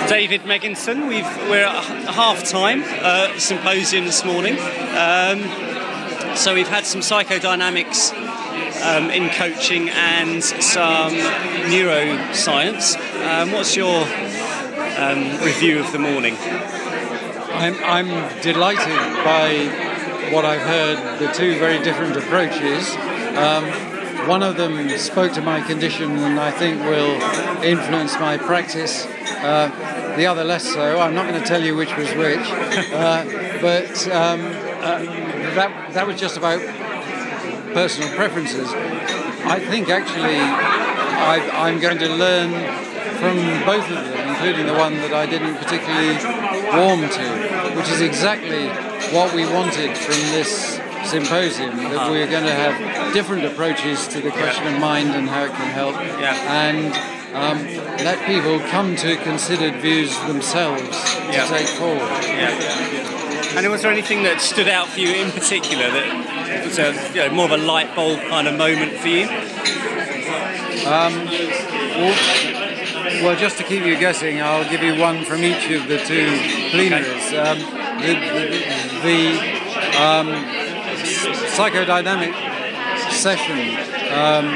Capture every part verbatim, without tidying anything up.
David Megginson. We've, we're at half-time uh, symposium this morning. Um, so we've had some psychodynamics um, in coaching and some neuroscience. Um, what's your um, review of the morning? I'm, I'm delighted by what I've heard, the two very different approaches. Um, one of them spoke to my condition and I think will influence my practice. Uh, the other less so. I'm not going to tell you which was which. Uh, but um, uh, that, that was just about personal preferences. I think actually I've, I'm going to learn from both of them, including the one that I didn't particularly warm to, which is exactly what we wanted from this symposium, that we're going to have different approaches to the question of mind and how it can help, yeah. and um, let people come to considered views themselves to yeah. take forward. Yeah. And was there anything that stood out for you in particular that was a, you know, more of a light bulb kind of moment for you? Um, well, well, just to keep you guessing, I'll give you one from each of the two plenaries. Um, the the, the um, psychodynamic session um,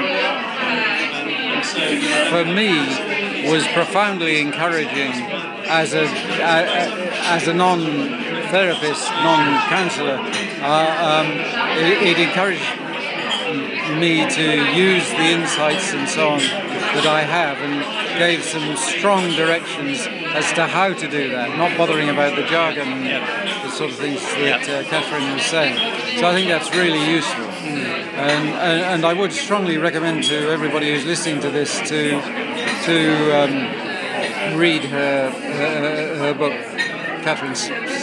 for me was profoundly encouraging as a, a as a non-therapist, non-counsellor. Uh, um, it, it encouraged me to use the insights and so on that I have, and gave some strong directions as to how to do that, not bothering about the jargon and yeah. the sort of things that uh, Catherine was saying. So I think that's really useful. Mm. And, and and I would strongly recommend to everybody who's listening to this to to um, read her, her her book, Catherine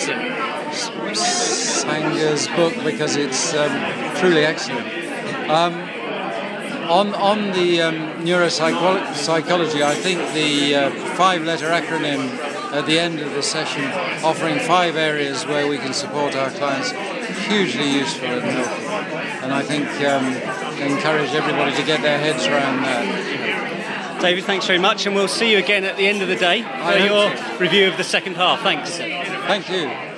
Sanger's book, because it's um, truly excellent. Um, On on the um, neuropsychology, I think the uh, five-letter acronym at the end of the session, offering five areas where we can support our clients, hugely useful and helpful. And I think um, encourage everybody to get their heads around that. David, thanks very much, and we'll see you again at the end of the day for your so. review of the second half. Thanks. Thank you.